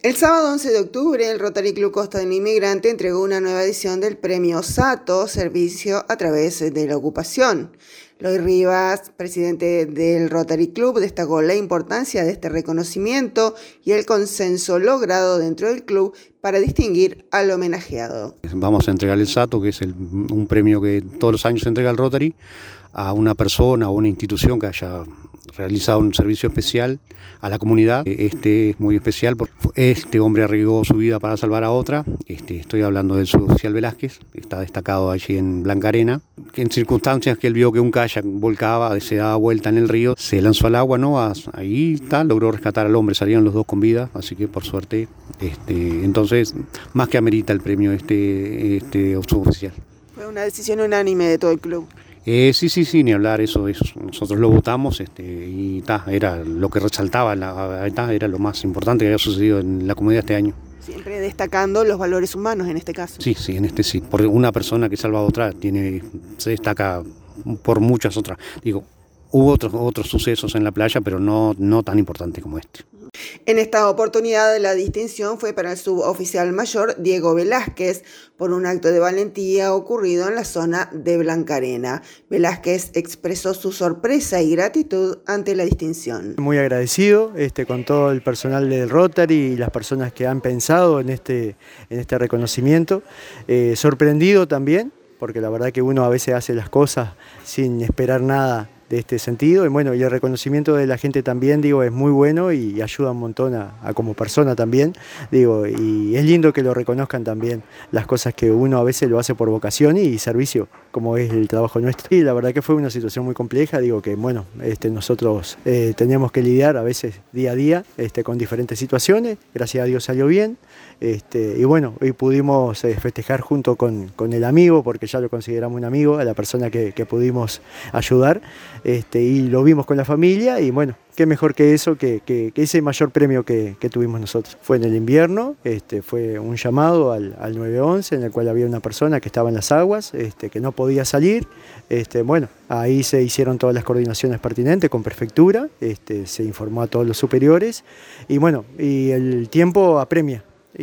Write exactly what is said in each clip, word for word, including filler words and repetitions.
El sábado once de octubre, el Rotary Club Costa del Inmigrante entregó una nueva edición del premio SATO, Servicio a través de la Ocupación. Loy Rivas, presidente del Rotary Club, destacó la importancia de este reconocimiento y el consenso logrado dentro del club para distinguir al homenajeado. Vamos a entregar el SATO, que es el, un premio que todos los años se entrega al Rotary, a una persona o una institución que haya realizado un servicio especial a la comunidad. Este es muy especial porque este hombre arriesgó su vida para salvar a otra. Este, estoy hablando del suboficial Velázquez, que está destacado allí en Blanca Arena, que en circunstancias que él vio que un kayak volcaba, se daba vuelta en el río, se lanzó al agua, ¿no? Ahí está, logró rescatar al hombre, salieron los dos con vida, así que por suerte, este, entonces, más que amerita el premio este, este suboficial. Fue una decisión unánime de todo el club. Eh, sí, sí, sí, ni hablar, eso, eso. Nosotros lo votamos este, y ta, era lo que resaltaba, la, ta, era lo más importante que había sucedido en la comunidad este año. Siempre destacando los valores humanos en este caso. Sí, sí, en este sí. Porque una persona que salva a otra tiene, se destaca por muchas otras. Digo, hubo otros, otros sucesos en la playa, pero no, no tan importantes como este. En esta oportunidad la distinción fue para el suboficial mayor Diego Velázquez por un acto de valentía ocurrido en la zona de Blanca Arena. Velázquez expresó su sorpresa y gratitud ante la distinción. Muy agradecido este, con todo el personal del Rotary y las personas que han pensado en este, en este reconocimiento. Eh, sorprendido también, porque la verdad que uno a veces hace las cosas sin esperar nada de este sentido, y bueno, y el reconocimiento de la gente también, digo, es muy bueno y ayuda un montón a, a como persona también, digo, y es lindo que lo reconozcan también las cosas que uno a veces lo hace por vocación y servicio, como es el trabajo nuestro. Y la verdad que fue una situación muy compleja, digo que bueno, este, nosotros eh, teníamos que lidiar a veces día a día este, con diferentes situaciones, gracias a Dios salió bien, este, y bueno, hoy pudimos eh, festejar junto con, con el amigo, porque ya lo consideramos un amigo, a la persona que, que pudimos ayudar. Este, y lo vimos con la familia y bueno, qué mejor que eso, que, que, que ese mayor premio que, que tuvimos nosotros. Fue en el invierno, este, fue un llamado al, al nueve once en el cual había una persona que estaba en las aguas, este, que no podía salir. Este, bueno, ahí se hicieron todas las coordinaciones pertinentes con prefectura, este, se informó a todos los superiores y bueno, y el tiempo apremia.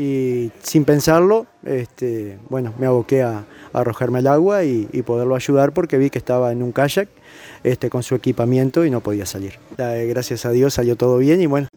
Y sin pensarlo, este, bueno, me aboqué a, a arrojarme al agua y, y poderlo ayudar porque vi que estaba en un kayak este, con su equipamiento y no podía salir. Gracias a Dios salió todo bien y bueno,